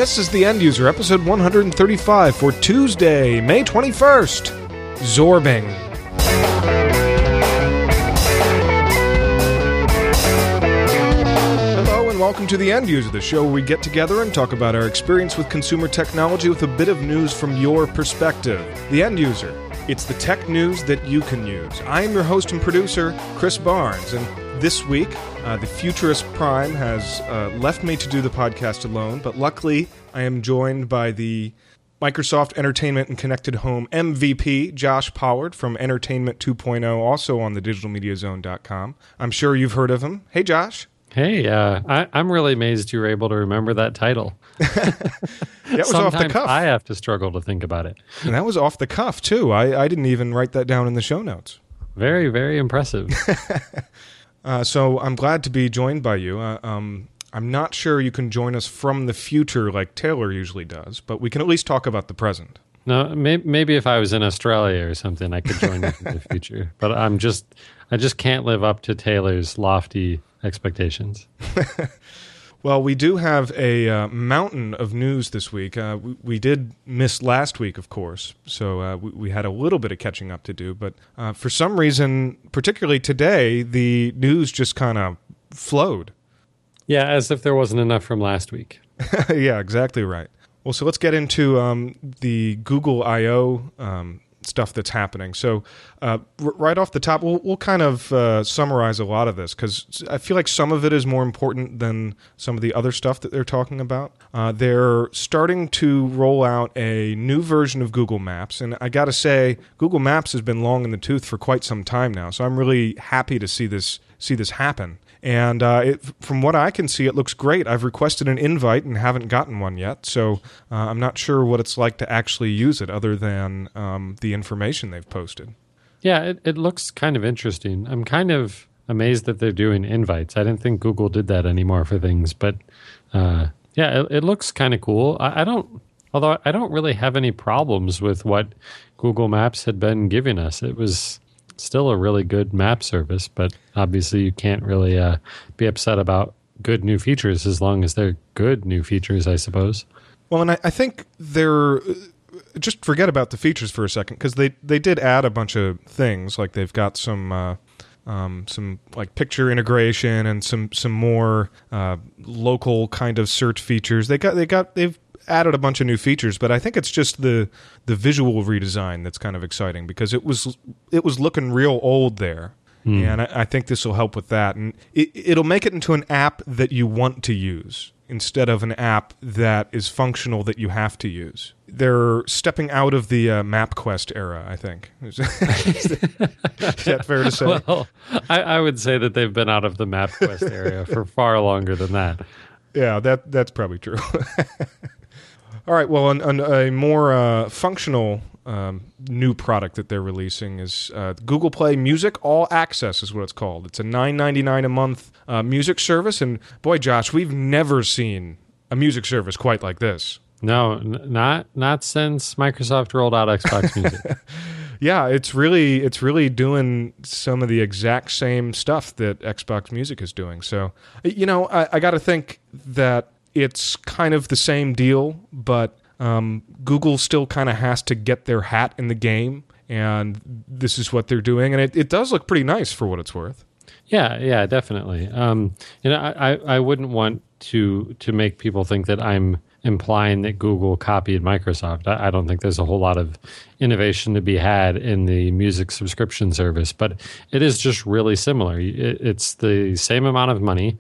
This is The End User, episode 135 for Tuesday, May 21st. Zorbing. Hello and welcome to The End User, the show where we get together and talk about our experience with consumer technology with a bit of news from your perspective. The End User. It's the tech news that you can use. I am your host and producer, Chris Barnes, and this week, the Futurist Prime has left me to do the podcast alone, but luckily I am joined by the Microsoft Entertainment and Connected Home MVP, Josh Pollard from Entertainment 2.0, also on the digitalmediazone.com. I'm sure you've heard of him. Hey, Josh. Hey, I'm really amazed you were able to remember that title. That was Sometimes off the cuff. I have to struggle to think about it. And that was off the cuff, too. I didn't even write that down in the show notes. Very, very impressive. So I'm glad to be joined by you. I'm not sure you can join us from the future like Taylor usually does, but we can at least talk about the present. No, maybe if I was in Australia or something, I could join you in the future. But I just can't live up to Taylor's lofty expectations. Well, we do have a mountain of news this week. We did miss last week, of course, so we had a little bit of catching up to do. But for some reason, particularly today, the news just kind of flowed. Yeah, as if there wasn't enough from last week. Yeah, exactly right. Well, so let's get into the Google I/O stuff that's happening. So right off the top, we'll kind of summarize a lot of this because I feel like some of it is more important than some of the other stuff that they're talking about. They're starting to roll out a new version of Google Maps, and I got to say, Google Maps has been long in the tooth for quite some time now, so I'm really happy to see this happen. And from what I can see, it looks great. I've requested an invite and haven't gotten one yet, so I'm not sure what it's like to actually use it other than the information they've posted. Yeah, it looks kind of interesting. I'm kind of amazed that they're doing invites. I didn't think Google did that anymore for things, but it looks kind of cool. Although I don't really have any problems with what Google Maps had been giving us. It was still a really good map service, but obviously you can't really be upset about good new features as long as they're good new features, I suppose. Well, and I think they're... Just forget about the features for a second, because they did add a bunch of things. Like they've got some like picture integration and some more local kind of search features. They've added a bunch of new features, but I think it's just the visual redesign that's kind of exciting because it was looking real old there. And I think this will help with that. And it'll make it into an app that you want to use instead of an app that is functional that you have to use. They're stepping out of the MapQuest era, I think. Is that fair to say? Well, I would say that they've been out of the MapQuest area for far longer than that. Yeah, that's probably true. All right, well, a more functional new product that they're releasing is Google Play Music All Access is what it's called. It's a $9.99 a month music service, and boy, Josh, we've never seen a music service quite like this. No, not since Microsoft rolled out Xbox Music. Yeah, it's really doing some of the exact same stuff that Xbox Music is doing. So, I got to think that it's kind of the same deal, but Google still kind of has to get their hat in the game, and this is what they're doing, and it does look pretty nice for what it's worth. Yeah, definitely. I wouldn't want to make people think that I'm implying that Google copied Microsoft. I don't think there's a whole lot of innovation to be had in the music subscription service, but it is just really similar. It's the same amount of money,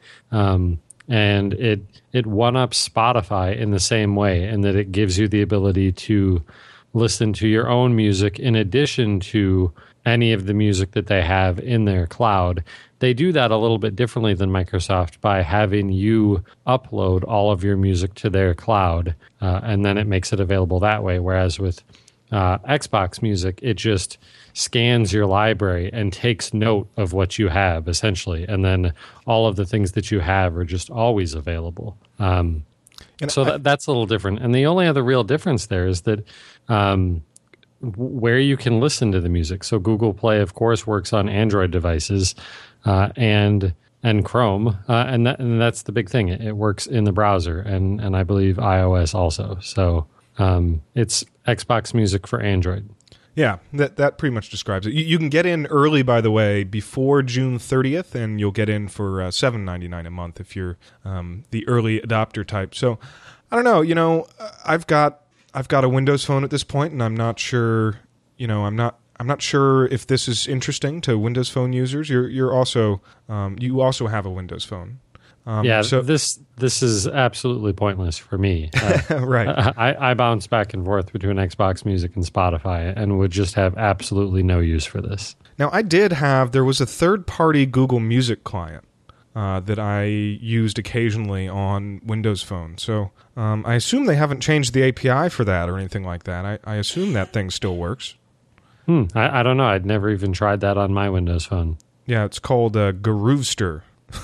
and it one-ups Spotify in the same way, in that it gives you the ability to listen to your own music in addition to any of the music that they have in their cloud. They do that a little bit differently than Microsoft by having you upload all of your music to their cloud, and then it makes it available that way. Whereas with Xbox Music, it just scans your library and takes note of what you have, essentially, and then all of the things that you have are just always available. That's a little different. And the only other real difference there is that where you can listen to the music. So Google Play, of course, works on Android devices, and and Chrome, and that's the big thing. It works in the browser, and I believe iOS also. So it's Xbox Music for Android. Yeah, that pretty much describes it. You can get in early, by the way, before June 30th, and you'll get in for $7.99 a month if you're the early adopter type. So I don't know. I've got a Windows phone at this point, and I'm not sure. I'm not sure if this is interesting to Windows Phone users. You also have a Windows Phone. So this is absolutely pointless for me. Right. I bounce back and forth between Xbox Music and Spotify and would just have absolutely no use for this. Now, there was a third-party Google Music client that I used occasionally on Windows Phone. So I assume they haven't changed the API for that or anything like that. I assume that thing still works. I don't know. I'd never even tried that on my Windows Phone. Yeah, it's called Garoovster.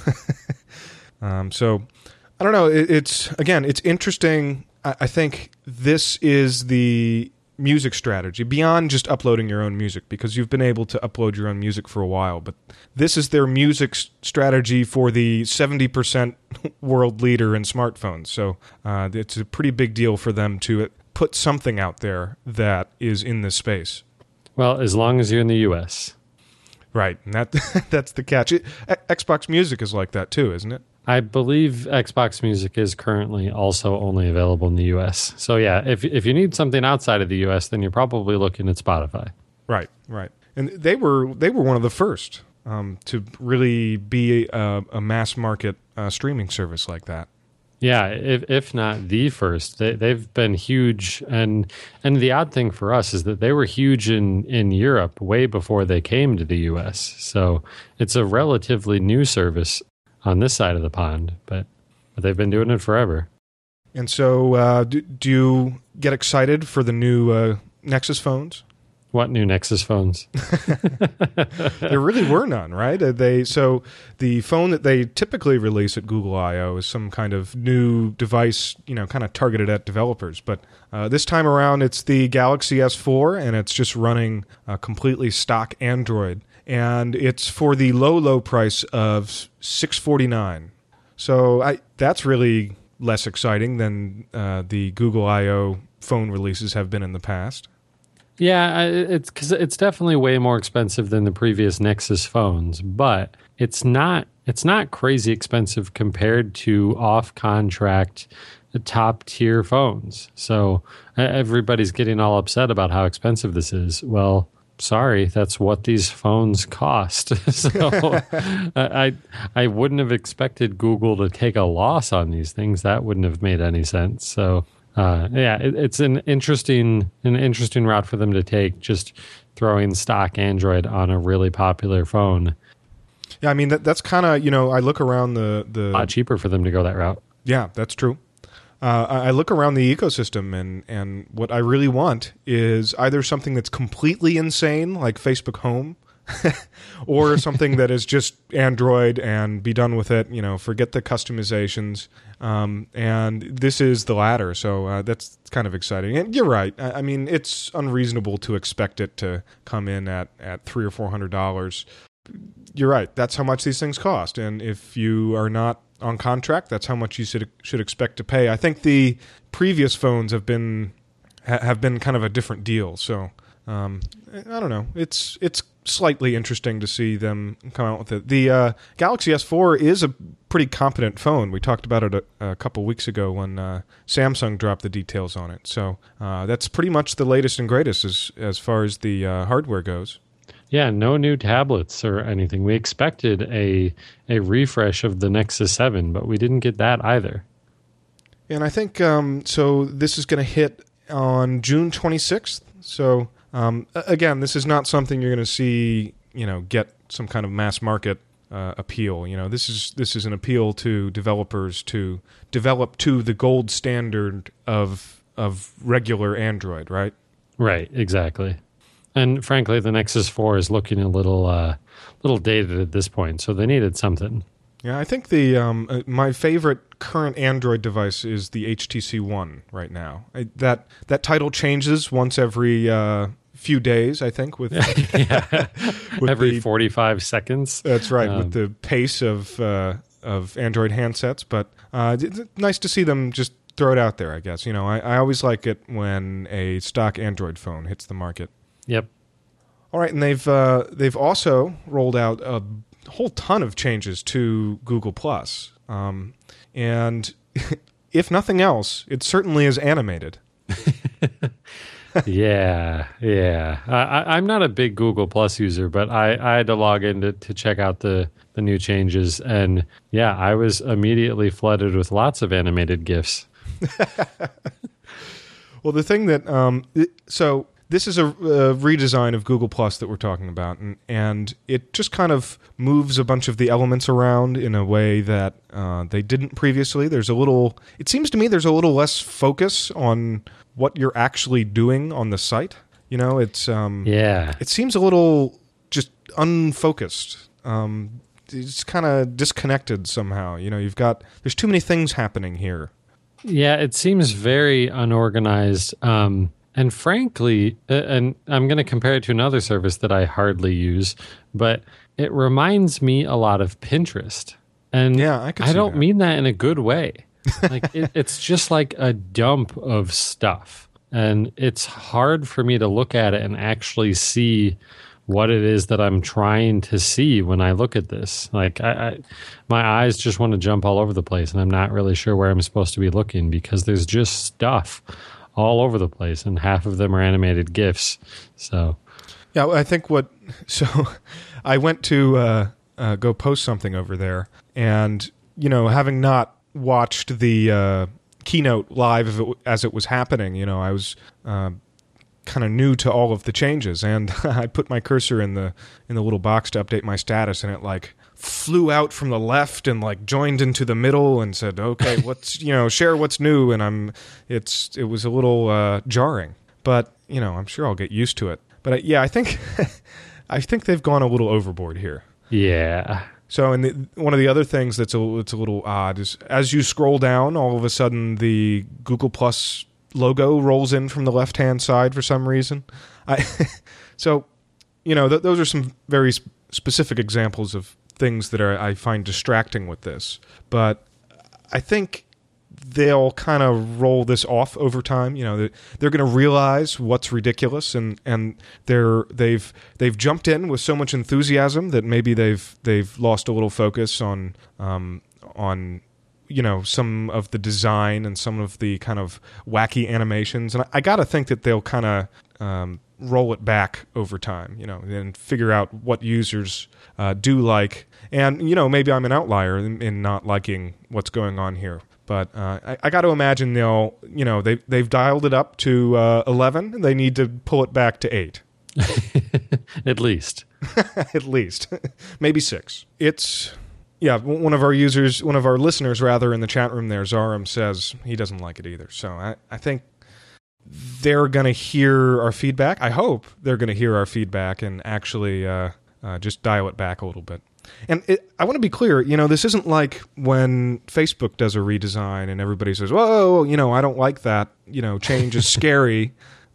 So I don't know. It's interesting. I think this is the music strategy beyond just uploading your own music, because you've been able to upload your own music for a while. But this is their music strategy for the 70% world leader in smartphones. So it's a pretty big deal for them to put something out there that is in this space. Well, as long as you're in the U.S. Right, and that's the catch. Xbox Music is like that too, isn't it? I believe Xbox Music is currently also only available in the U.S. So yeah, if you need something outside of the U.S., then you're probably looking at Spotify. Right. And they were one of the first to really be a mass market streaming service like that. Yeah, if not the first, they've been huge, and the odd thing for us is that they were huge in Europe way before they came to the U.S. So it's a relatively new service on this side of the pond, but they've been doing it forever. And so, do you get excited for the new Nexus phones? What new Nexus phones? There really were none, right? So the phone that they typically release at Google I/O is some kind of new device, kind of targeted at developers. But this time around, it's the Galaxy S4, and it's just running completely stock Android, and it's for the low price of $649. So that's really less exciting than the Google I/O phone releases have been in the past. Yeah, it's definitely way more expensive than the previous Nexus phones, but it's not crazy expensive compared to off-contract top tier phones. So everybody's getting all upset about how expensive this is. Well, sorry, that's what these phones cost. So I wouldn't have expected Google to take a loss on these things. That wouldn't have made any sense. So it's an interesting route for them to take, just throwing stock Android on a really popular phone. Yeah, I mean that's kind of, I look around the a lot cheaper for them to go that route. Yeah, that's true. I look around the ecosystem, and what I really want is either something that's completely insane, like Facebook Home, or something that is just Android and be done with it. Forget the customizations. And this is the latter, so that's kind of exciting. And you're right. I mean, it's unreasonable to expect it to come in at $300 or $400. You're right. That's how much these things cost. And if you are not on contract, that's how much you should expect to pay. I think the previous phones have been kind of a different deal. So I don't know. It's slightly interesting to see them come out with it. The Galaxy S4 is a pretty competent phone. We talked about it a couple weeks ago when Samsung dropped the details on it. So that's pretty much the latest and greatest as far as the hardware goes. Yeah, no new tablets or anything. We expected a refresh of the Nexus 7, but we didn't get that either. And I think so this is going to hit on June 26th. So again, this is not something you're going to see, get some kind of mass market appeal. This is an appeal to developers to develop to the gold standard of regular Android, right? Right, exactly. And frankly, the Nexus 4 is looking a little dated at this point, so they needed something. Yeah, I think the my favorite current Android device is the HTC One right now. That title changes once every few days, I think, with, Yeah. with Every 45 seconds. That's right, with the pace of Android handsets. But it's nice to see them just throw it out there, I guess. I always like it when a stock Android phone hits the market. Yep. All right, and they've also rolled out a whole ton of changes to Google Plus, and if nothing else, it certainly is animated. Yeah. I'm not a big Google Plus user, but I had to log in to check out the new changes, and yeah, I was immediately flooded with lots of animated GIFs. Well, the thing that so this is a redesign of Google Plus that we're talking about, and it just kind of moves a bunch of the elements around in a way that they didn't previously. It seems to me there's a little less focus on what you're actually doing on the site. It seems a little just unfocused. It's kind of disconnected somehow. There's too many things happening here. Yeah, it seems very unorganized. And frankly, and I'm going to compare it to another service that I hardly use, but it reminds me a lot of Pinterest. And yeah, I don't mean that in a good way. Like it's just like a dump of stuff. And it's hard for me to look at it and actually see what it is that I'm trying to see when I look at this. Like my eyes just want to jump all over the place, and I'm not really sure where I'm supposed to be looking because there's just stuff all over the place, and half of them are animated GIFs. So, yeah, I think so I went to go post something over there, and having not watched the keynote live as it was happening, I was kind of new to all of the changes, and I put my cursor in the little box to update my status, and it flew out from the left and joined into the middle and said, "Okay, what's share what's new," and it was a little jarring, but I'm sure I'll get used to it. But I think I think they've gone a little overboard here. Yeah. So, one of the other things it's a little odd is as you scroll down, all of a sudden the Google Plus logo rolls in from the left-hand side for some reason. So, those are some very specific examples of things that I find distracting with this. But I think they'll kind of roll this off over time. They're going to realize what's ridiculous, and they've jumped in with so much enthusiasm that maybe they've lost a little focus on some of the design and some of the kind of wacky animations. And I got to think that they'll kind of roll it back over time, and figure out what users do like. And, maybe I'm an outlier in not liking what's going on here. But I got to imagine they've dialed it up to 11. They need to pull it back to 8. At least. At least. Maybe 6. It's... Yeah, one of our listeners, rather, in the chat room there, Zarum, says he doesn't like it either. So I think they're going to hear our feedback. I hope they're going to hear our feedback and actually just dial it back a little bit. And I want to be clear, this isn't like when Facebook does a redesign and everybody says, whoa, I don't like that. Change is scary.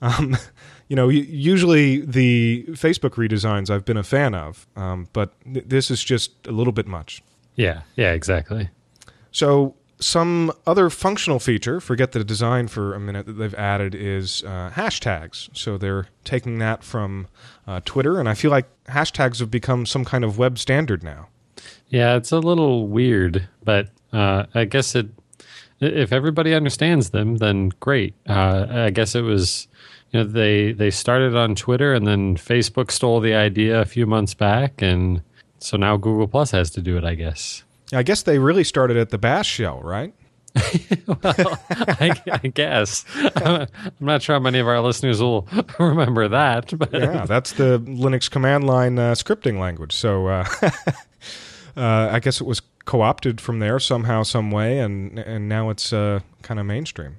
Usually the Facebook redesigns I've been a fan of, but this is just a little bit much. Yeah, exactly. So some other functional feature, forget the design for a minute, that they've added is hashtags. So they're taking that from Twitter, and I feel like hashtags have become some kind of web standard now. Yeah, it's a little weird, but I guess if everybody understands them, then great. I guess it was... they started on Twitter, and then Facebook stole the idea a few months back, and so now Google Plus has to do it, I guess. I guess they really started at the bash shell, right? Well, I guess. I'm not sure how many of our listeners will remember that. But yeah, that's the Linux command line scripting language. So I guess it was co-opted from there somehow, some way, and now it's kind of mainstream.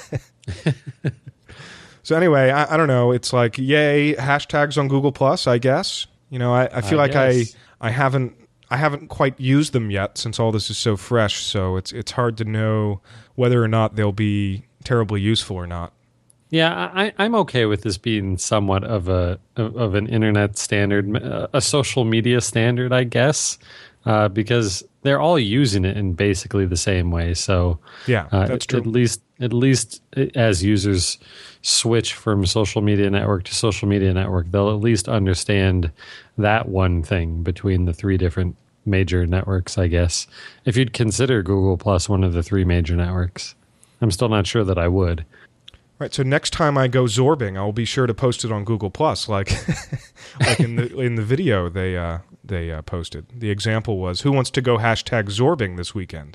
So anyway, I don't know. It's like, yay, hashtags on Google Plus, I guess. I feel like I haven't quite used them yet since all this is so fresh. So it's hard to know whether or not they'll be terribly useful or not. Yeah, I'm okay with this being somewhat of an internet standard, a social media standard, I guess, because they're all using it in basically the same way. So, Yeah, that's true. At least as users switch from social media network to social media network, they'll at least understand that one thing between the three different major networks, I guess. If you'd consider Google Plus one of the three major networks, I'm still not sure that I would. Right. So next time I go zorbing, I'll be sure to post it on Google Plus, like like in the video they posted. The example was, who wants to go #zorbing this weekend?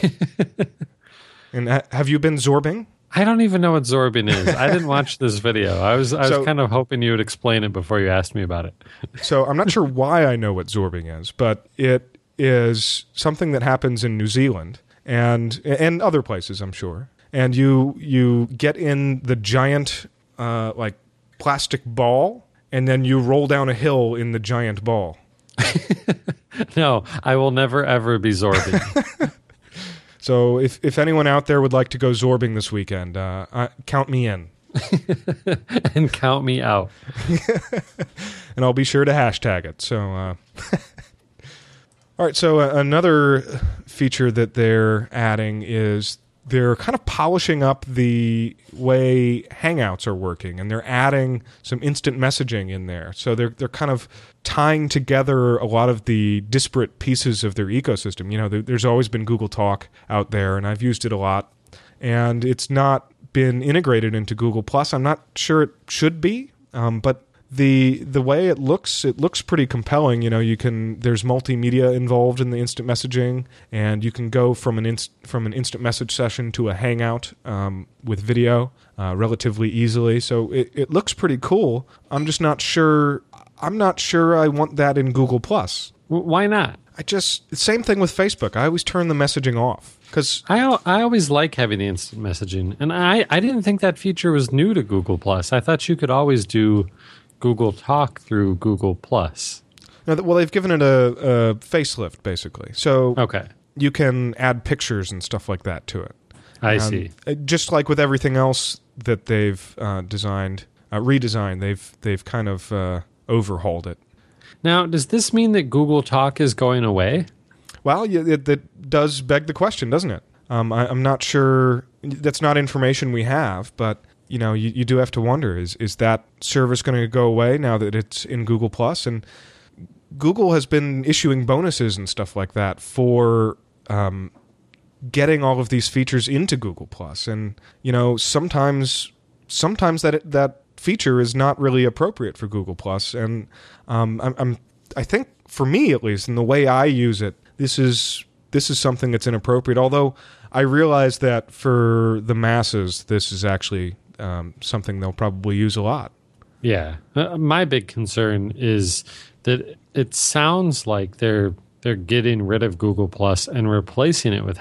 And have you been zorbing? I don't even know what zorbing is. I didn't watch this video. I was kind of hoping you would explain it before you asked me about it. So I'm not sure why I know what zorbing is, but it is something that happens in New Zealand and other places, I'm sure. And you get in the giant like plastic ball, and then you roll down a hill in the giant ball. No, I will never ever be zorbing. So if anyone out there would like to go zorbing this weekend, count me in. And count me out. And I'll be sure to hashtag it. So, all right. So another feature that they're adding is they're kind of polishing up the way Hangouts are working, and they're adding some instant messaging in there. So they're kind of tying together a lot of the disparate pieces of their ecosystem. You know, there's always been Google Talk out there, and I've used it a lot, and it's not been integrated into Google Plus. I'm not sure it should be, but the way it looks pretty compelling. You know, there's multimedia involved in the instant messaging, and you can go from an instant message session to a Hangout with video relatively easily. So it looks pretty cool. I'm just not sure. I'm not sure I want that in Google Plus. Why not? Same thing with Facebook. I always turn the messaging off. Because I always like having the instant messaging, and I didn't think that feature was new to Google Plus. I thought you could always do Google Talk through Google Plus. No, well, they've given it a facelift, basically. So okay, you can add pictures and stuff like that to it. I see. Just like with everything else that they've redesigned, they've kind of overhauled it. Now, does this mean that Google Talk is going away? Well, that does beg the question, doesn't it? I'm not sure. That's not information we have, but you know, you do have to wonder: is that service going to go away now that it's in Google Plus? And Google has been issuing bonuses and stuff like that for getting all of these features into Google Plus. And you know, sometimes that feature is not really appropriate for Google Plus. And I think for me at least, in the way I use it, this is something that's inappropriate. Although I realize that for the masses, this is actually something they'll probably use a lot. Yeah, my big concern is that it sounds like they're getting rid of Google Plus and replacing it with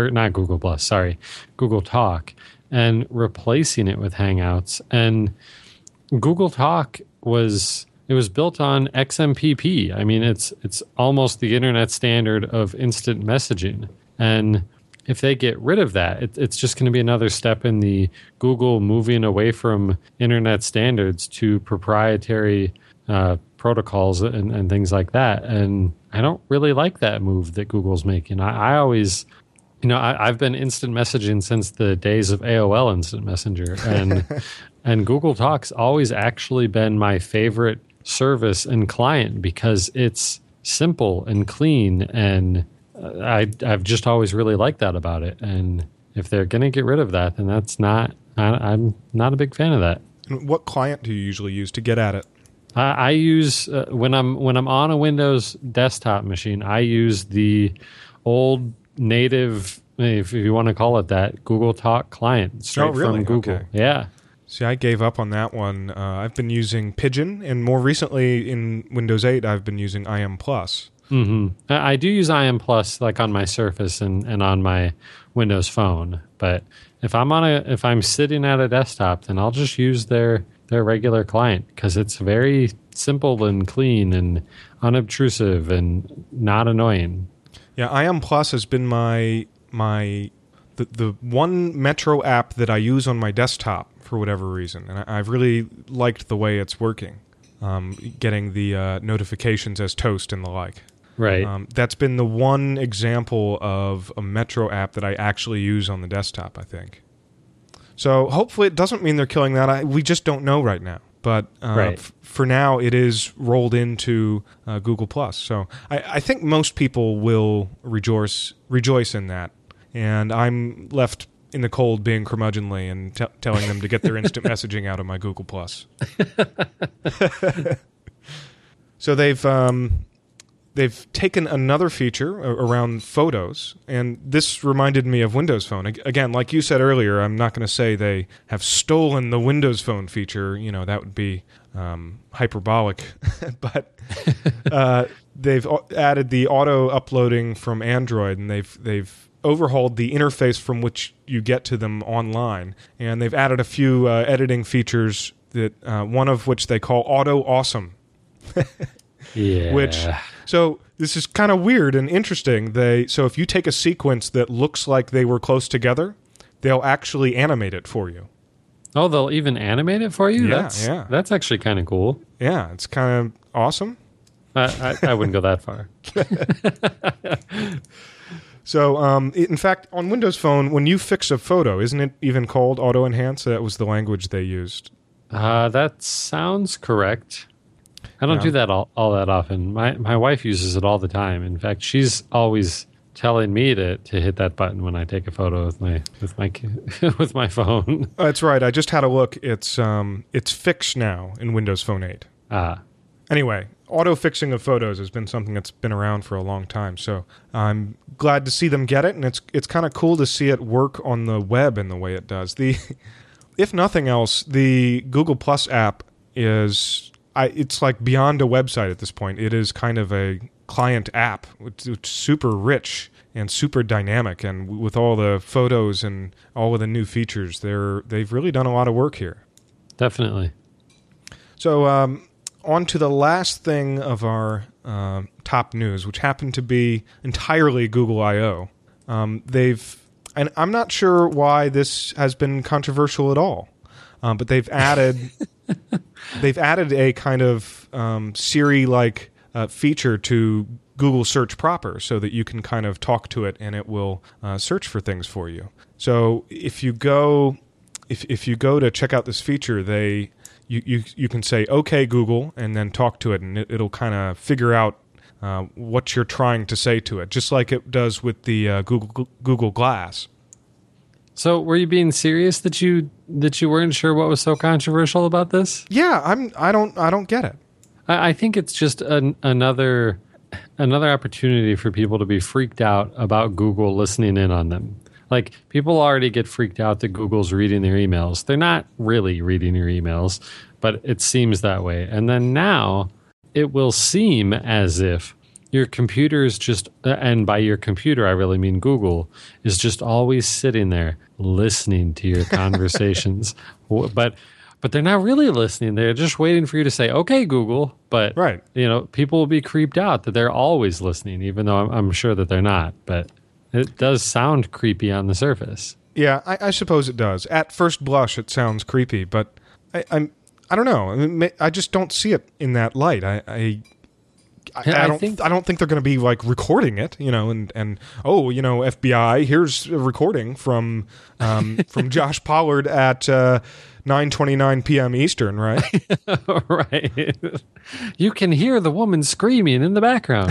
Google Talk, and replacing it with Hangouts. And Google Talk was built on XMPP. I mean, it's almost the internet standard of instant messaging. And if they get rid of that, it's just going to be another step in the Google moving away from internet standards to proprietary protocols and things like that. And I don't really like that move that Google's making. I always, I've been instant messaging since the days of AOL Instant Messenger, and Google Talk's always actually been my favorite service and client because it's simple and clean, and I've just always really liked that about it. And if they're going to get rid of that, then I'm not a big fan of that. What client do you usually use to get at it? I use when I'm on a Windows desktop machine, I use the old native, if you want to call it that, Google Talk client straight from Google. Okay. Yeah. See, I gave up on that one. I've been using Pigeon, and more recently in Windows 8, I've been using IM Plus. Mm-hmm. I do use IM Plus like on my Surface and on my Windows Phone. But if I'm sitting at a desktop, then I'll just use their regular client because it's very simple and clean and unobtrusive and not annoying. Yeah, IM Plus has been the one Metro app that I use on my desktop for whatever reason, and I've really liked the way it's working, getting the notifications as toast and the like. Right. That's been the one example of a Metro app that I actually use on the desktop, I think. So hopefully it doesn't mean they're killing that. We just don't know right now. But right. For now, it is rolled into Google+. So I think most people will rejoice in that. And I'm left in the cold being curmudgeonly and telling them to get their instant messaging out of my Google+. So they've taken another feature around photos, and this reminded me of Windows Phone. Again, like you said earlier, I'm not going to say they have stolen the Windows Phone feature. That would be hyperbolic. But they've added the auto uploading from Android, and they've overhauled the interface from which you get to them online. And they've added a few editing features, that one of which they call Auto Awesome. Yeah. So this is kind of weird and interesting. So if you take a sequence that looks like they were close together, they'll actually animate it for you. Oh, they'll even animate it for you? Yeah, That's actually kind of cool. Yeah, it's kind of awesome. I wouldn't go that far. So, in fact, on Windows Phone, when you fix a photo, isn't it even called Auto Enhance? That was the language they used. That sounds correct. I don't do that all that often. My wife uses it all the time. In fact, she's always telling me to hit that button when I take a photo with my with my phone. That's right. I just had a look. It's fixed now in Windows Phone 8. Anyway, auto fixing of photos has been something that's been around for a long time. So I'm glad to see them get it, and it's kind of cool to see it work on the web in the way it does. If nothing else, the Google Plus app is it's like beyond a website at this point. It is kind of a client app. It's super rich and super dynamic, and with all the photos and all of the new features, they've really done a lot of work here. Definitely. So on to the last thing of our top news, which happened to be entirely Google I/O. And I'm not sure why this has been controversial at all, but they've added a kind of Siri-like feature to Google Search proper, so that you can kind of talk to it and it will search for things for you. So if you go to check out this feature, you can say, "Okay, Google," and then talk to it, and it'll kind of figure out what you're trying to say to it, just like it does with the Google Glass. So, were you being serious that you weren't sure what was so controversial about this? Yeah, I don't get it. I think it's just another opportunity for people to be freaked out about Google listening in on them. Like, people already get freaked out that Google's reading their emails. They're not really reading your emails, but it seems that way. And then now it will seem as if your computer is just, and by your computer I really mean Google, is just always sitting there listening to your conversations. But they're not really listening. They're just waiting for you to say, "Okay, Google." But right. People will be creeped out that they're always listening, even though I'm sure that they're not. But it does sound creepy on the surface. Yeah, I suppose it does. At first blush, it sounds creepy, but I don't know. I mean, I just don't see it in that light. I don't think they're going to be like recording it, and FBI, here's a recording from Josh Pollard at 9:29 p.m. Eastern, right? Right. You can hear the woman screaming in the background.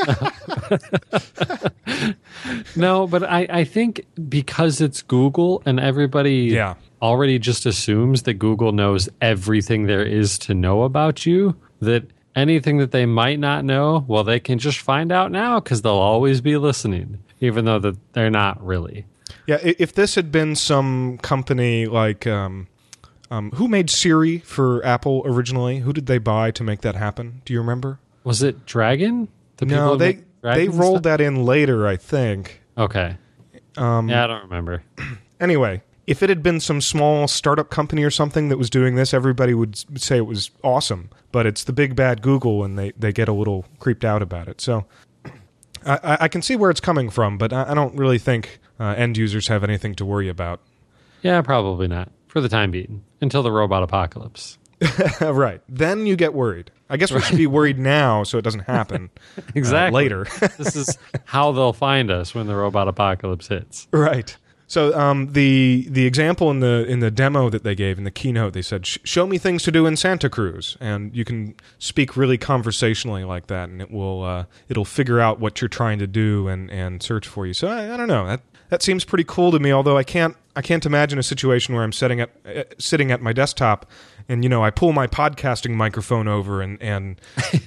No, but I think because it's Google and everybody already just assumes that Google knows everything there is to know about you, that anything that they might not know, well, they can just find out now because they'll always be listening, even though that they're not really. Yeah, if this had been some company like who made Siri for Apple originally? Who did they buy to make that happen? Do you remember? Was it Dragon? No, they rolled that in later, I think. Okay. Yeah, I don't remember. Anyway, if it had been some small startup company or something that was doing this, everybody would say it was awesome. But it's the big bad Google, and they get a little creeped out about it. So I can see where it's coming from, but I don't really think end users have anything to worry about. Yeah, probably not. for the time being, until the robot apocalypse. Right. Then you get worried. I guess we should be worried now so it doesn't happen Exactly. later. This is how they'll find us when the robot apocalypse hits. Right. So the example in the demo that they gave in the keynote, they said, "Show me things to do in Santa Cruz," and you can speak really conversationally like that, and it'll figure out what you're trying to do and search for you. So I don't know. That seems pretty cool to me. Although I can't imagine a situation where I'm sitting at my desktop, and I pull my podcasting microphone over and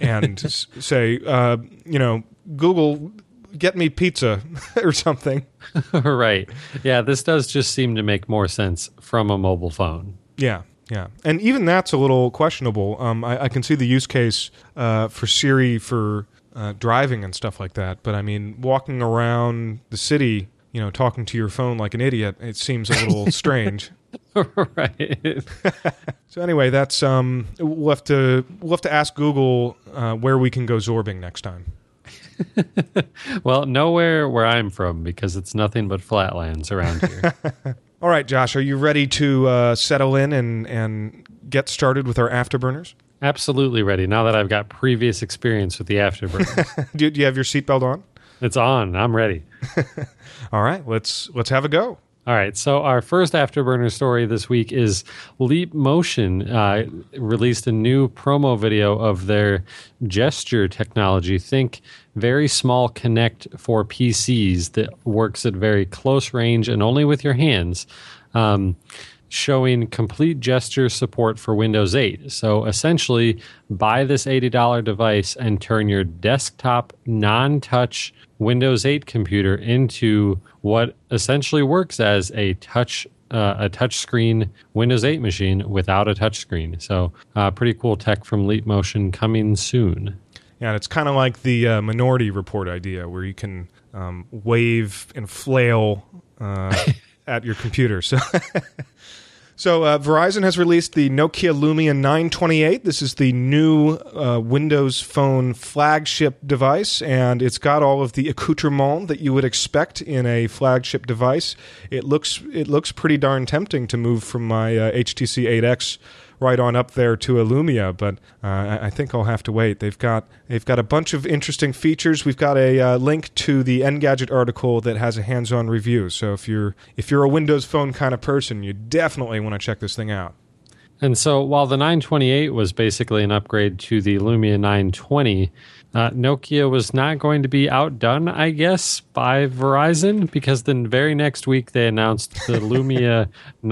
say, Google, get me pizza or something. Right. Yeah, this does just seem to make more sense from a mobile phone. Yeah. And even that's a little questionable. I can see the use case for Siri for driving and stuff like that. But I mean, walking around the city, talking to your phone like an idiot, it seems a little strange. Right. So anyway, that's we'll have to ask Google where we can go zorbing next time. Well, nowhere where I'm from, because it's nothing but flatlands around here. All right, Josh, are you ready to settle in and get started with our afterburners? Absolutely ready, now that I've got previous experience with the afterburners. Do you have your seatbelt on? It's on. I'm ready. All right, let's have a go. All right, so our first afterburner story this week is Leap Motion released a new promo video of their gesture technology. Think very small Connect for PCs that works at very close range and only with your hands, showing complete gesture support for Windows 8. So essentially, buy this $80 device and turn your desktop non-touch Windows 8 computer into what essentially works as a touch screen Windows 8 machine without a touch screen. So pretty cool tech from Leap Motion coming soon. Yeah, and it's kind of like the Minority Report idea where you can wave and flail at your computer. So Verizon has released the Nokia Lumia 928. This is the new Windows Phone flagship device, and it's got all of the accoutrements that you would expect in a flagship device. It looks pretty darn tempting to move from my HTC 8X right on up there to a Lumia, but I think I'll have to wait. They've got a bunch of interesting features. We've got a link to the Engadget article that has a hands-on review. So if you're a Windows Phone kind of person, you definitely want to check this thing out. And so while the 928 was basically an upgrade to the Lumia 920, Nokia was not going to be outdone, I guess, by Verizon, because the very next week they announced the Lumia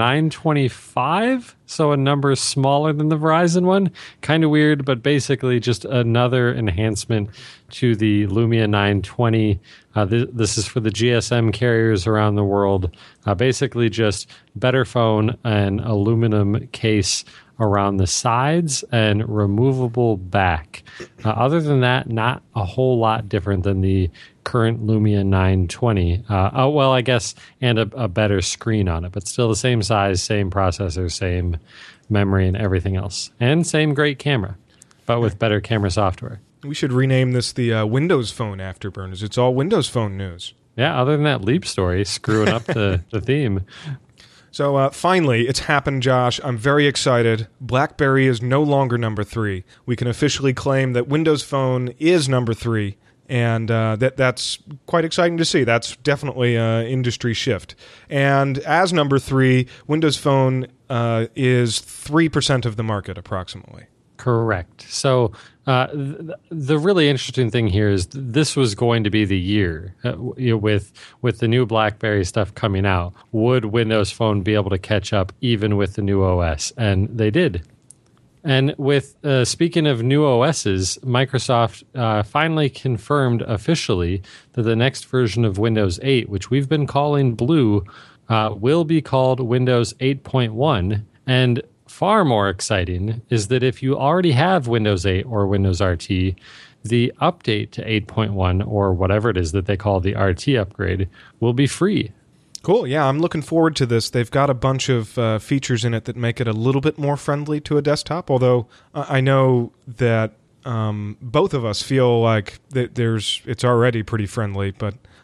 925, so a number smaller than the Verizon one. Kind of weird, but basically just another enhancement to the Lumia 920. This is for the GSM carriers around the world. Basically just better phone and aluminum case around the sides and removable back. Other than that, not a whole lot different than the current Lumia 920. I guess, and a better screen on it, but still the same size, same processor, same memory and everything else. And same great camera, but with better camera software. We should rename this the Windows Phone Afterburners. It's all Windows Phone news. Yeah, other than that Leap story screwing up the theme. So finally, it's happened, Josh. I'm very excited. BlackBerry is no longer number 3. We can officially claim that Windows Phone is number 3, and that's quite exciting to see. That's definitely an industry shift. And as number 3, Windows Phone is 3% of the market, approximately. Correct. So the really interesting thing here is this was going to be the year with the new BlackBerry stuff coming out. Would Windows Phone be able to catch up even with the new OS? And they did. And with speaking of new OSs, Microsoft finally confirmed officially that the next version of Windows 8, which we've been calling Blue, will be called Windows 8.1. And far more exciting is that if you already have Windows 8 or Windows RT, the update to 8.1 or whatever it is that they call the RT upgrade will be free. Cool. Yeah, I'm looking forward to this. They've got a bunch of features in it that make it a little bit more friendly to a desktop, although I know that both of us feel like that it's already pretty friendly, but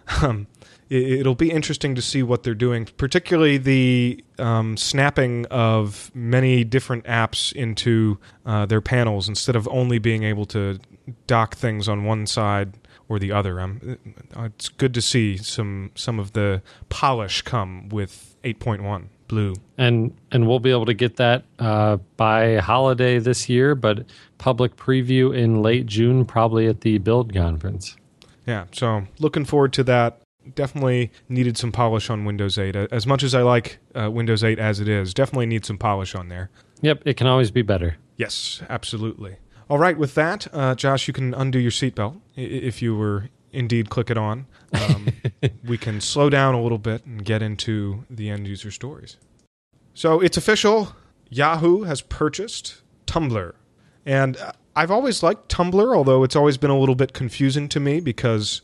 It'll be interesting to see what they're doing, particularly the snapping of many different apps into their panels instead of only being able to dock things on one side or the other. It's good to see some of the polish come with 8.1 Blue. And we'll be able to get that by holiday this year, but public preview in late June, probably at the Build conference. Yeah, so looking forward to that. Definitely needed some polish on Windows 8. As much as I like Windows 8 as it is, definitely need some polish on there. Yep, it can always be better. Yes, absolutely. All right, with that, Josh, you can undo your seatbelt if you were indeed click it on. We can slow down a little bit and get into the end-user stories. So it's official. Yahoo has purchased Tumblr. And I've always liked Tumblr, although it's always been a little bit confusing to me because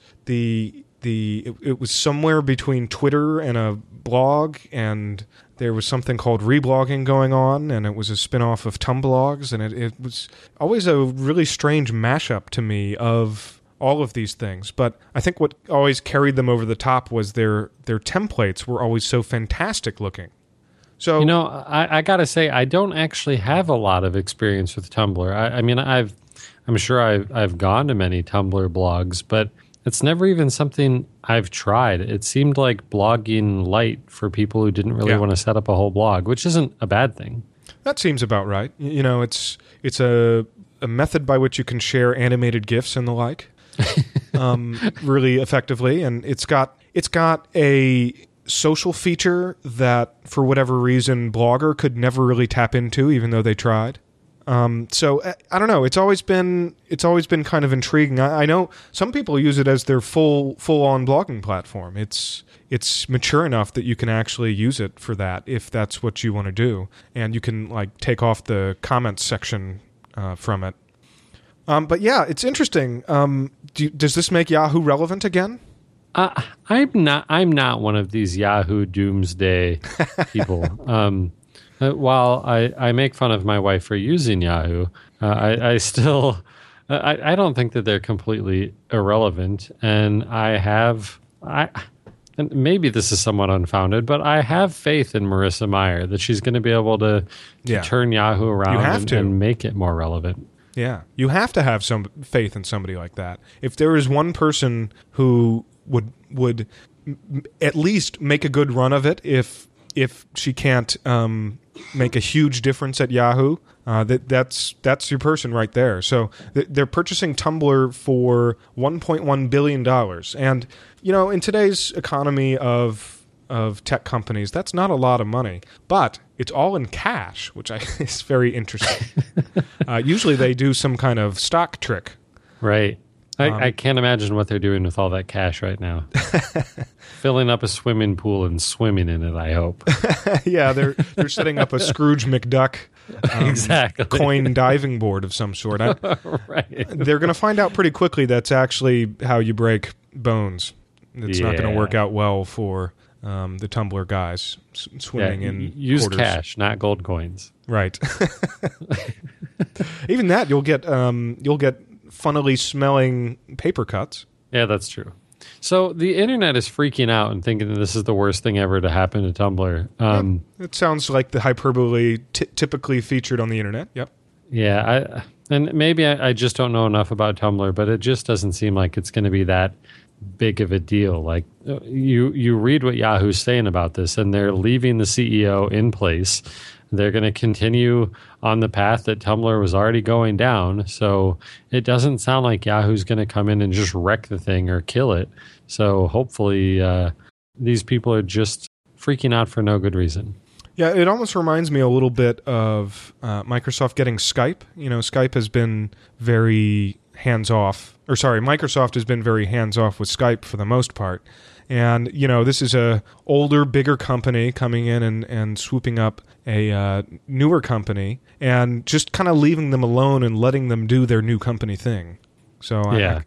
it was somewhere between Twitter and a blog, and there was something called reblogging going on, and it was a spin-off of Tumblogs, and it was always a really strange mashup to me of all of these things. But I think what always carried them over the top was their templates were always so fantastic looking. So, I got to say, I don't actually have a lot of experience with Tumblr. I mean, I'm sure I've gone to many Tumblr blogs, but it's never even something I've tried. It seemed like blogging light for people who didn't really want to set up a whole blog, which isn't a bad thing. That seems about right. It's a method by which you can share animated GIFs and the like really effectively, and it's got a social feature that, for whatever reason, Blogger could never really tap into, even though they tried. So I don't know. It's always been kind of intriguing. I know some people use it as their full on blogging platform. It's mature enough that you can actually use it for that if that's what you want to do, and you can take off the comments section from it. But yeah, it's interesting. Does this make Yahoo relevant again? I'm not one of these Yahoo doomsday people. While I make fun of my wife for using Yahoo, I still I don't think that they're completely irrelevant, and and maybe this is somewhat unfounded, but I have faith in Marissa Mayer that she's going to be able to turn Yahoo around and make it more relevant. Yeah, you have to have some faith in somebody like that. If there is one person who would at least make a good run of it, if she can't make a huge difference at Yahoo, that's your person right there. So they're purchasing Tumblr for $1.1 billion. And, in today's economy of tech companies, that's not a lot of money. But it's all in cash, which is very interesting. Usually they do some kind of stock trick. Right. I can't imagine what they're doing with all that cash right now. Filling up a swimming pool and swimming in it, I hope. Yeah, they're setting up a Scrooge McDuck exactly coin diving board of some sort. Right. They're going to find out pretty quickly that's actually how you break bones. It's not going to work out well for the Tumblr guys swimming in use quarters. Cash, not gold coins. Right. Even that you'll get funnily smelling paper cuts. Yeah, that's true. So the internet is freaking out and thinking that this is the worst thing ever to happen to Tumblr. It sounds like the hyperbole typically featured on the internet. Yep. Yeah, and maybe I just don't know enough about Tumblr, but it just doesn't seem like it's going to be that big of a deal. Like you read what Yahoo's saying about this, and they're leaving the CEO in place. They're going to continue on the path that Tumblr was already going down. So it doesn't sound like Yahoo's going to come in and just wreck the thing or kill it. So hopefully these people are just freaking out for no good reason. Yeah, it almost reminds me a little bit of Microsoft getting Skype. Skype has been very hands-off. Microsoft has been very hands-off with Skype for the most part. And, this is a older, bigger company coming in and swooping up a newer company and just kind of leaving them alone and letting them do their new company thing. So,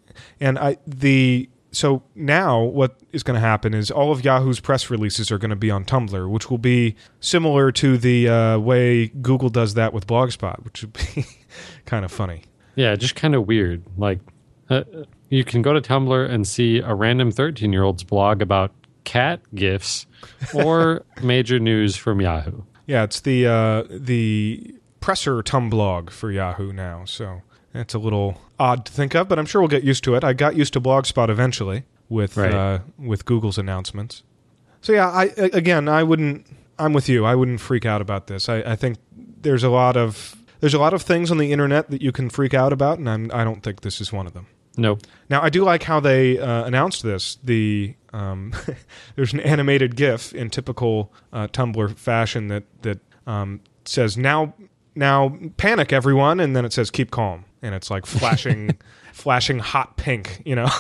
So now what is going to happen is all of Yahoo's press releases are going to be on Tumblr, which will be similar to the way Google does that with Blogspot, which would be kind of funny. Yeah, just kind of weird. Like, you can go to Tumblr and see a random 13-year-old's blog about cat gifs or major news from Yahoo. Yeah, it's the presser Tumblog for Yahoo now, so it's a little odd to think of, but I'm sure we'll get used to it. I got used to Blogspot eventually with Google's announcements. So yeah, I'm with you. I wouldn't freak out about this. I think there's a lot of things on the internet that you can freak out about, and I don't think this is one of them. Nope. Now, I do like how they announced this. There's an animated GIF in typical Tumblr fashion that says, now panic, everyone, and then it says, keep calm. And it's like flashing hot pink,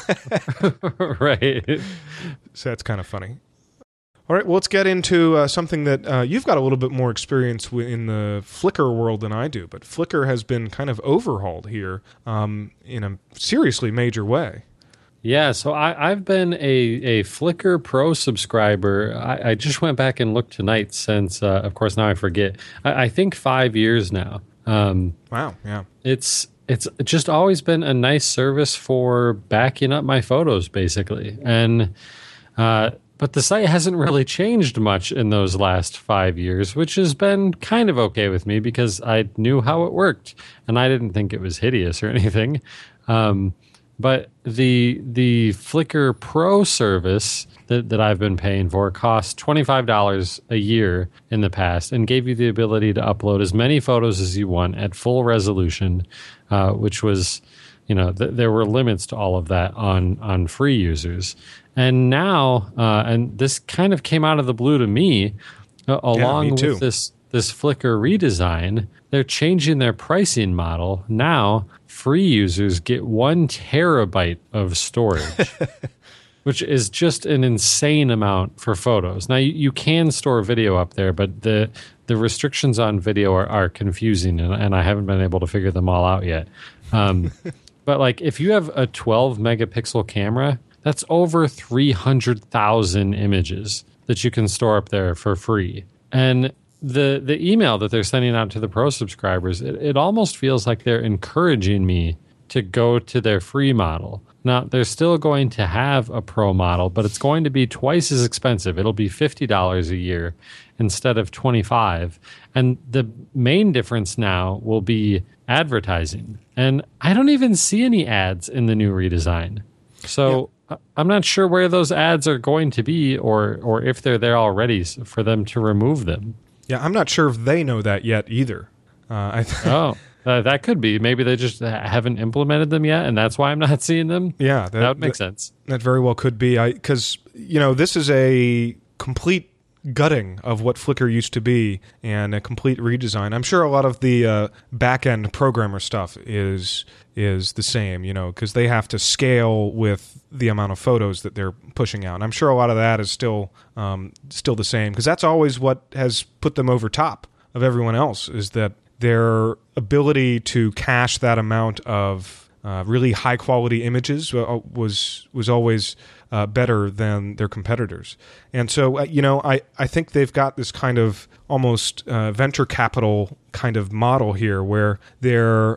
Right. So that's kind of funny. All right, well, let's get into something that you've got a little bit more experience in the Flickr world than I do, but Flickr has been kind of overhauled here in a seriously major way. Yeah, so I've been a Flickr Pro subscriber. I just went back and looked tonight since, of course, now I forget. I think 5 years now. Wow, yeah. It's just always been a nice service for backing up my photos, basically. And but the site hasn't really changed much in those last 5 years, which has been kind of okay with me because I knew how it worked and I didn't think it was hideous or anything. But the Flickr Pro service that I've been paying for cost $25 a year in the past and gave you the ability to upload as many photos as you want at full resolution, which was, there were limits to all of that on free users. And now, and this kind of came out of the blue to me, along with this Flickr redesign, they're changing their pricing model. Now, free users get 1 terabyte of storage, which is just an insane amount for photos. Now, you can store video up there, but the restrictions on video are confusing, and I haven't been able to figure them all out yet. But like, if you have a 12 megapixel camera, that's over 300,000 images that you can store up there for free. And the email that they're sending out to the Pro subscribers, it almost feels like they're encouraging me to go to their free model. Now, they're still going to have a Pro model, but it's going to be twice as expensive. It'll be $50 a year instead of $25. And the main difference now will be advertising. And I don't even see any ads in the new redesign. So I'm not sure where those ads are going to be or if they're there already for them to remove them. Yeah, I'm not sure if they know that yet either. That could be. Maybe they just haven't implemented them yet, and that's why I'm not seeing them. Yeah, that would make sense. That very well could be. Because, this is a complete gutting of what Flickr used to be and a complete redesign. I'm sure a lot of the back-end programmer stuff is the same, because they have to scale with the amount of photos that they're pushing out. And I'm sure a lot of that is still the same, because that's always what has put them over top of everyone else, is that their ability to cache that amount of really high-quality images was always better than their competitors. And so, I think they've got this kind of almost venture capital kind of model here where they're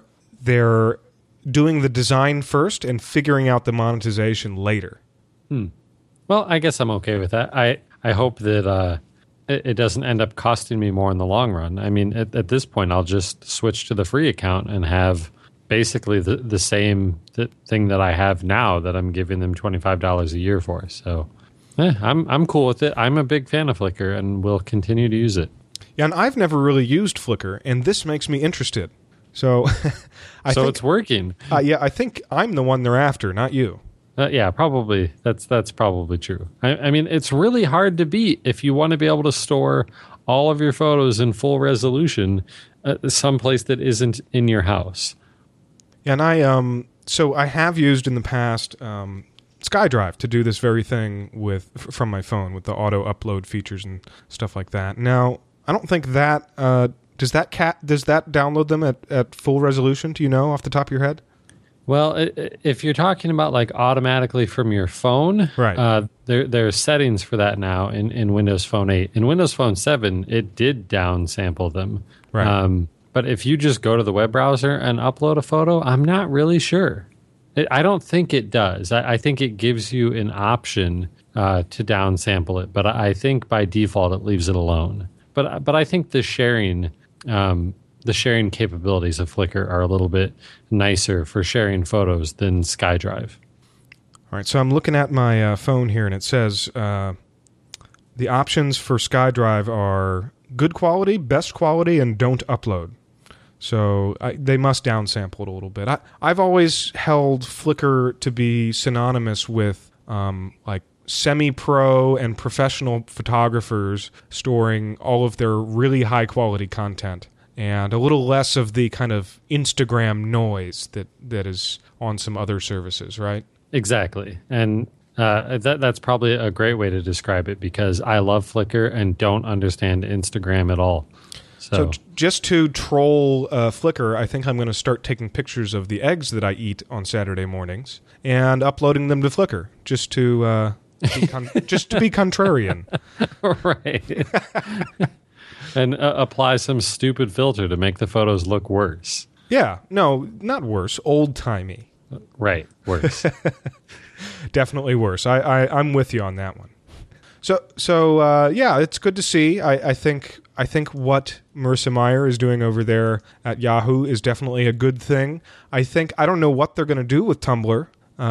doing the design first and figuring out the monetization later. Well, I guess I'm okay with that. I hope that it doesn't end up costing me more in the long run. I mean, at this point, I'll just switch to the free account and have basically the same thing that I have now that I'm giving them $25 a year for. So I'm cool with it. I'm a big fan of Flickr and will continue to use it. Yeah, and I've never really used Flickr, and this makes me interested. So I think it's working. Yeah, I think I'm the one they're after, not you. Yeah, probably. That's probably true. I mean, it's really hard to beat if you want to be able to store all of your photos in full resolution someplace that isn't in your house. Yeah, and I have used in the past SkyDrive to do this very thing from my phone with the auto upload features and stuff like that. Now, I don't think that does that download them at full resolution? Do you know off the top of your head? Well, if you're talking about like automatically from your phone, right? There are settings for that now in Windows Phone 8. In Windows Phone 7, it did downsample them. Right. But if you just go to the web browser and upload a photo, I'm not really sure. I don't think it does. I think it gives you an option to downsample it, but I think by default it leaves it alone. But I think the sharing capabilities of Flickr are a little bit nicer for sharing photos than SkyDrive. All right, so I'm looking at my phone here, and it says the options for SkyDrive are good quality, best quality, and don't upload. So they must downsample it a little bit. I've always held Flickr to be synonymous with like semi-pro and professional photographers storing all of their really high-quality content, and a little less of the kind of Instagram noise that is on some other services, right? Exactly. And that's probably a great way to describe it, because I love Flickr and don't understand Instagram at all. So just to troll Flickr, I think I'm going to start taking pictures of the eggs that I eat on Saturday mornings and uploading them to Flickr just to be contrarian. Right. And apply some stupid filter to make the photos look worse. Yeah. No, not worse. Old-timey. Right. Worse. Definitely worse. I'm with you on that one. So yeah, it's good to see. I think what Marissa Mayer is doing over there at Yahoo is definitely a good thing. I don't know what they're going to do with Tumblr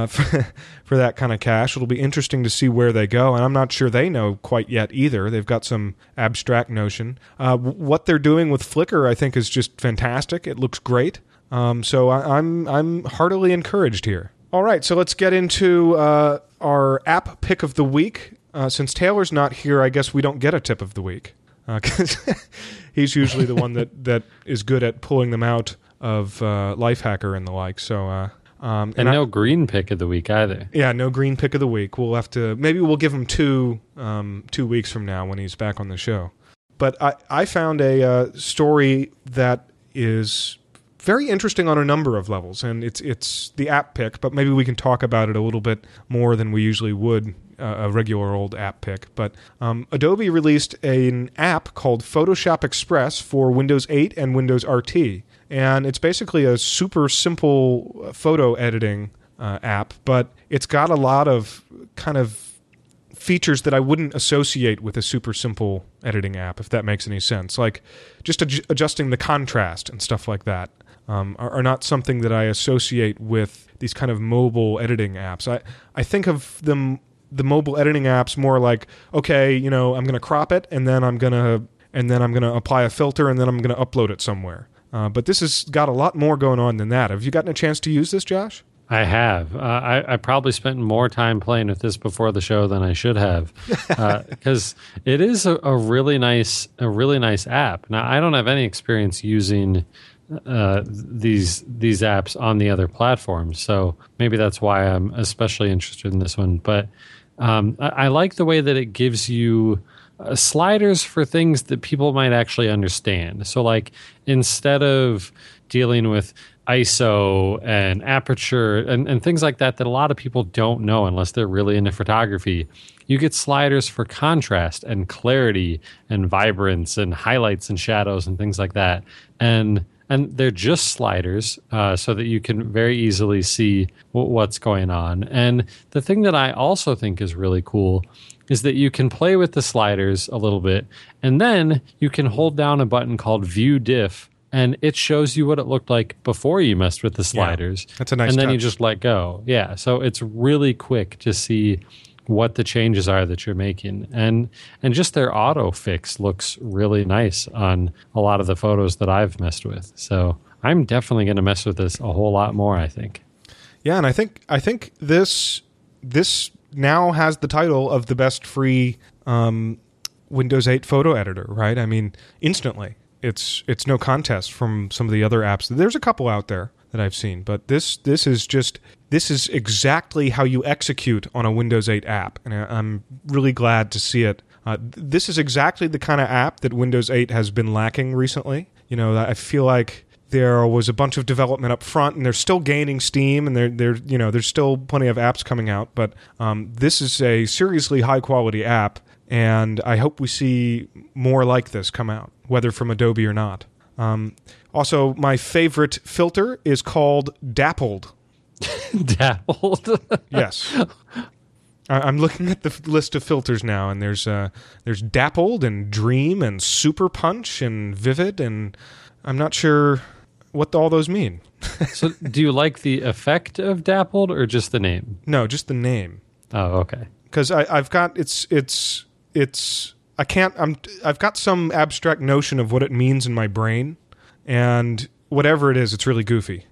for that kind of cache. It'll be interesting to see where they go, and I'm not sure they know quite yet either. They've got some abstract notion. What they're doing with Flickr, I think, is just fantastic. It looks great. So I'm heartily encouraged here. All right, so let's get into our app pick of the week. Since Taylor's not here, I guess we don't get a tip of the week, because he's usually the one that is good at pulling them out of Lifehacker and the like. So and no green pick of the week either. Yeah, no green pick of the week. Maybe we'll give him 2 weeks from now when he's back on the show. But I found a story that is very interesting on a number of levels, and it's the app pick, but maybe we can talk about it a little bit more than we usually would a regular old app pick. But Adobe released an app called Photoshop Express for Windows 8 and Windows RT, and it's basically a super simple photo editing app, but it's got a lot of kind of features that I wouldn't associate with a super simple editing app, if that makes any sense. Like just adjusting the contrast and stuff like that. Are not something that I associate with these kind of mobile editing apps. I think of the mobile editing apps more like, okay, I'm going to crop it, and then I'm going to apply a filter, and then I'm going to upload it somewhere. But this has got a lot more going on than that. Have you gotten a chance to use this, Josh? I have. I probably spent more time playing with this before the show than I should have, because it is a really nice app. Now, I don't have any experience using these apps on the other platforms, so maybe that's why I'm especially interested in this one. But I like the way that it gives you sliders for things that people might actually understand. So like instead of dealing with ISO and aperture and things like that a lot of people don't know unless they're really into photography, you get sliders for contrast and clarity and vibrance and highlights and shadows and things like that. And they're just sliders so that you can very easily see what's going on. And the thing that I also think is really cool is that you can play with the sliders a little bit, and then you can hold down a button called View Diff, and it shows you what it looked like before you messed with the sliders. Yeah, that's a nice And then touch. you just let go. Yeah, so it's really quick to see what the changes are that you're making. And just their auto fix looks really nice on a lot of the photos that I've messed with. So I'm definitely going to mess with this a whole lot more, I think. Yeah, and I think this now has the title of the best free Windows 8 photo editor, right? I mean, instantly. It's no contest from some of the other apps. There's a couple out there that I've seen, but this is exactly how you execute on a Windows 8 app, and I'm really glad to see it. This is exactly the kind of app that Windows 8 has been lacking recently. I feel like there was a bunch of development up front, and they're still gaining steam, and there's still plenty of apps coming out, but this is a seriously high quality app, and I hope we see more like this come out, whether from Adobe or not. Also, my favorite filter is called Dappled. Dappled. Yes. I'm looking at the list of filters now, and there's Dappled and Dream and Super Punch and Vivid, and I'm not sure what all those mean. So do you like the effect of Dappled or just the name? No, just the name. Oh, okay. Because I've got I've got some abstract notion of what it means in my brain, and whatever it is, it's really goofy.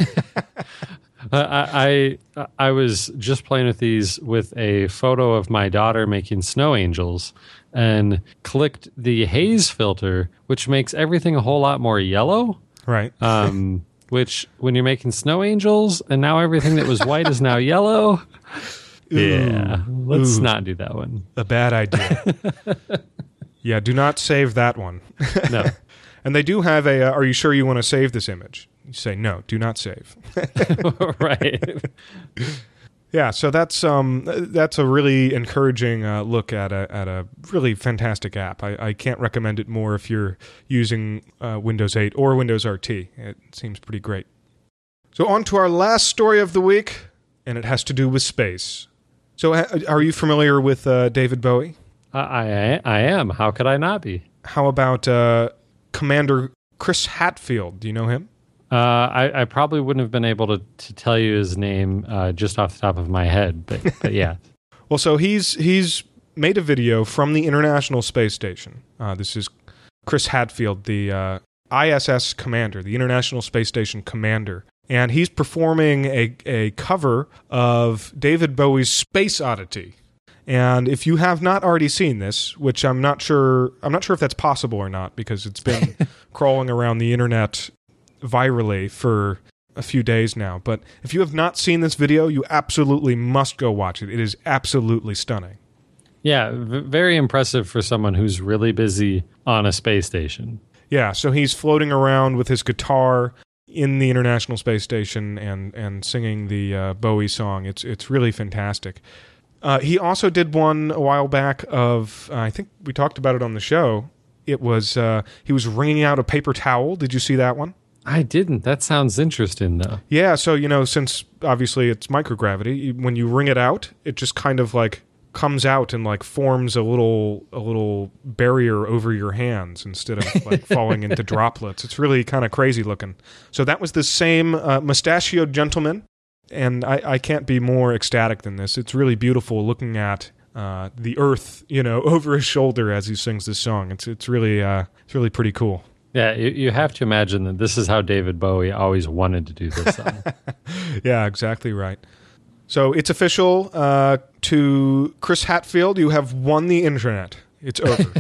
I was just playing with these with a photo of my daughter making snow angels and clicked the haze filter, which makes everything a whole lot more yellow. Right. Which when you're making snow angels and now everything that was white is now yellow. Yeah. Let's not do that one. A bad idea. Yeah, do not save that one. No. And they do have a, are you sure you want to save this image? You say, no, do not save. Right. Yeah, so that's a really encouraging look at a really fantastic app. I can't recommend it more if you're using Windows 8 or Windows RT. It seems pretty great. So on to our last story of the week, and it has to do with space. So are you familiar with David Bowie? I am. How could I not be? How about Commander Chris Hadfield? Do you know him? I probably wouldn't have been able to tell you his name just off the top of my head, but yeah. Well, so he's made a video from the International Space Station. This is Chris Hadfield, the ISS commander, the International Space Station commander. And he's performing a cover of David Bowie's Space Oddity. And if you have not already seen this, which I'm not sure if that's possible or not, because it's been crawling around the internet virally for a few days now. But if you have not seen this video, you absolutely must go watch it. It is absolutely stunning. Yeah, very impressive for someone who's really busy on a space station. Yeah, so he's floating around with his guitar in the International Space Station and singing the Bowie song. It's really fantastic. He also did one a while back of, I think we talked about it on the show. It was, he was wringing out a paper towel. Did you see that one? I didn't. That sounds interesting, though. Yeah, so, since obviously it's microgravity, when you wring it out, it just kind of like comes out and like forms a little barrier over your hands instead of like falling into droplets. It's really kind of crazy looking. So that was the same mustachioed gentleman, and I can't be more ecstatic than this. It's really beautiful looking at the Earth, over his shoulder as he sings this song. It's really pretty cool. Yeah, you have to imagine that this is how David Bowie always wanted to do this song. Yeah, exactly right. So it's official. To Chris Hadfield, you have won the internet. It's over.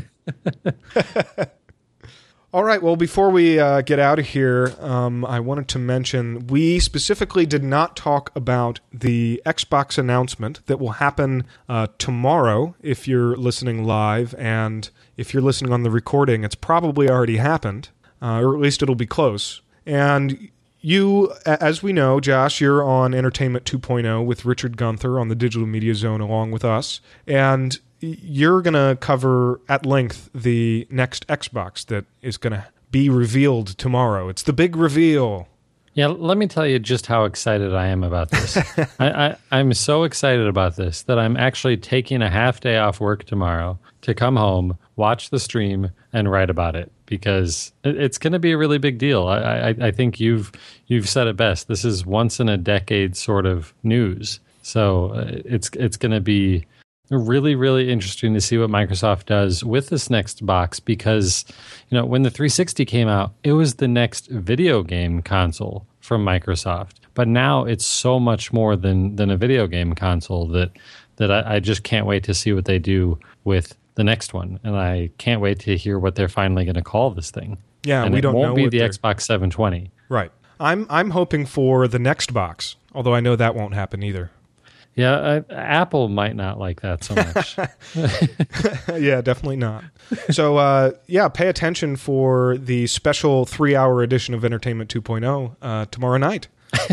All right, well, before we get out of here, I wanted to mention we specifically did not talk about the Xbox announcement that will happen tomorrow if you're listening live, and if you're listening on the recording, it's probably already happened, or at least it'll be close. And you, as we know, Josh, you're on Entertainment 2.0 with Richard Gunther on the Digital Media Zone along with us, and you're going to cover at length the next Xbox that is going to be revealed tomorrow. It's the big reveal. Yeah, let me tell you just how excited I am about this. I'm so excited about this that I'm actually taking a half day off work tomorrow to come home, watch the stream, and write about it, because it's going to be a really big deal. I think you've said it best. This is once in a decade sort of news. So it's going to be really, really interesting to see what Microsoft does with this next box, because, when the 360 came out, it was the next video game console from Microsoft. But now it's so much more than a video game console that I just can't wait to see what they do with the next one. And I can't wait to hear what they're finally going to call this thing. Yeah, and we don't know. It won't be the Xbox 720. Right. I'm hoping for the next box, although I know that won't happen either. Yeah, Apple might not like that so much. Yeah, definitely not. So, pay attention for the special 3-hour edition of Entertainment 2.0 tomorrow night.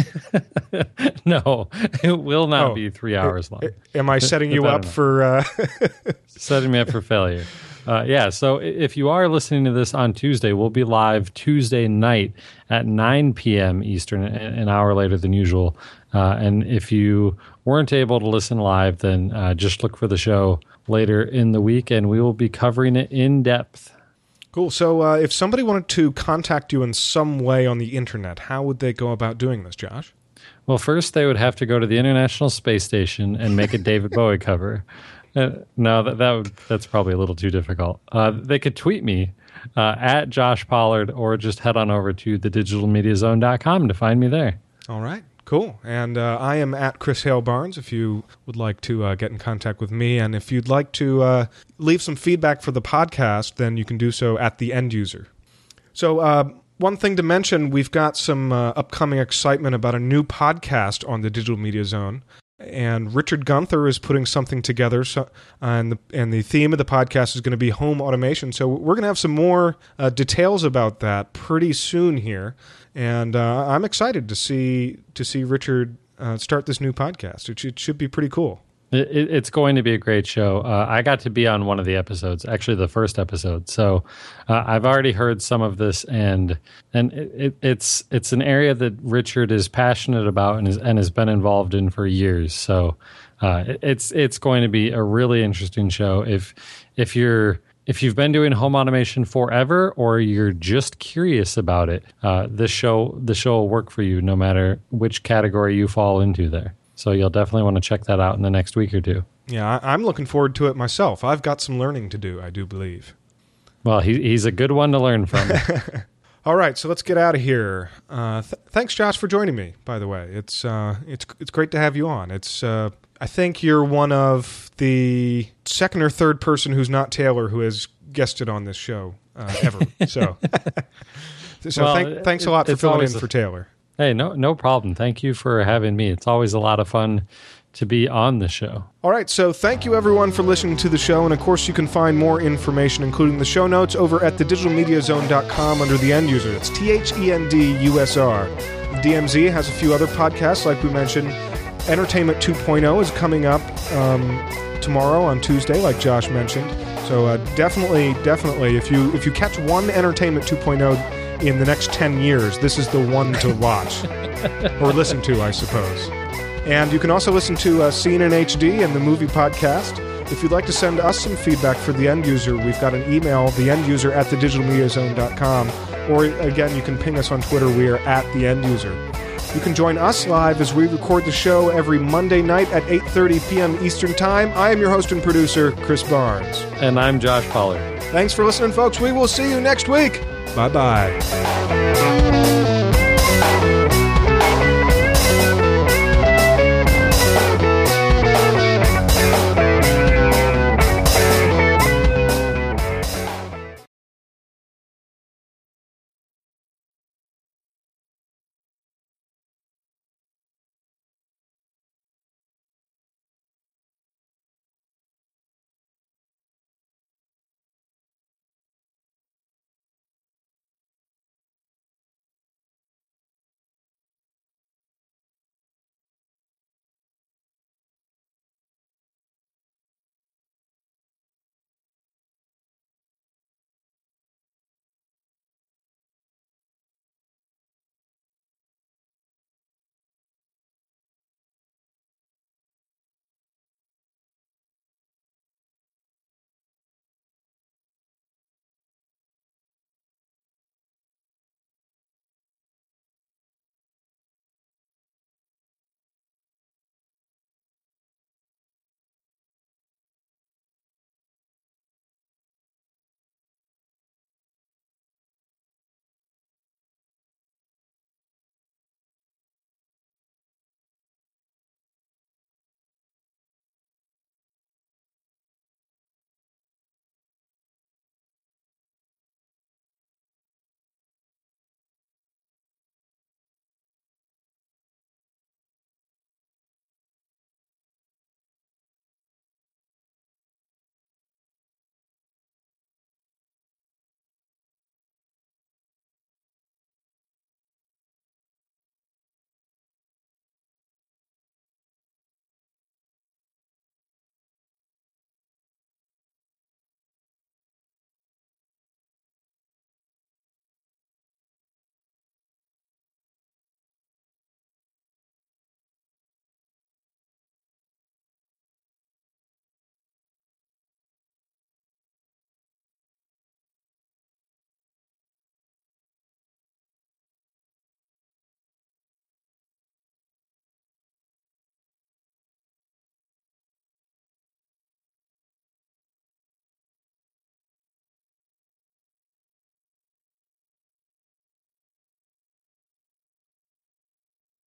No, it will not be 3 hours long. Am I setting you up for... Setting me up for failure. Yeah, so if you are listening to this on Tuesday, we'll be live Tuesday night at 9 p.m. Eastern, an hour later than usual. And if you weren't able to listen live, then just look for the show later in the week, and we will be covering it in depth. Cool. So if somebody wanted to contact you in some way on the internet, how would they go about doing this, Josh? Well, first they would have to go to the International Space Station and make a David Bowie cover. No, that's probably a little too difficult. They could tweet me at Josh Pollard, or just head on over to thedigitalmediazone.com to find me there. All right. Cool. And I am at Chris Hale Barnes if you would like to get in contact with me. And if you'd like to leave some feedback for the podcast, then you can do so at the end user. So one thing to mention, we've got some upcoming excitement about a new podcast on the Digital Media Zone. And Richard Gunther is putting something together, and the theme of the podcast is going to be home automation. So we're going to have some more details about that pretty soon here, and I'm excited to see Richard start this new podcast. It should be pretty cool. It's going to be a great show. I got to be on one of the episodes, actually the first episode. So I've already heard some of this, and it's an area that Richard is passionate about and has been involved in for years. So it's going to be a really interesting show. If you've been doing home automation forever, or you're just curious about it, the show will work for you no matter which category you fall into there. So you'll definitely want to check that out in the next week or two. Yeah, I'm looking forward to it myself. I've got some learning to do, I do believe. Well, he's a good one to learn from. All right, so let's get out of here. Thanks, Josh, for joining me, by the way. It's great to have you on. I think you're one of the second or third person who's not Taylor who has guested on this show ever. So thanks a lot for filling in for Taylor. Hey, no problem. Thank you for having me. It's always a lot of fun to be on the show. All right, so thank you everyone for listening to the show, and of course you can find more information, including the show notes, over at thedigitalmediazone.com under the end user. It's THENDUSR. DMZ has a few other podcasts, like we mentioned. Entertainment 2.0 is coming up tomorrow on Tuesday, like Josh mentioned. So definitely, if you catch one Entertainment 2.0 in the next 10 years, this is the one to watch or listen to, I suppose. And you can also listen to Scene in HD and the movie podcast. If you'd like to send us some feedback for the end user, we've got an email, theenduser@thedigitalmediazone.com, or again, you can ping us on Twitter. We are at the end user. You can join us live as we record the show every Monday night at 8:30 p.m. Eastern Time. I am your host and producer, Chris Barnes. And I'm Josh Pollard. Thanks for listening, folks. We will see you next week. Bye-bye.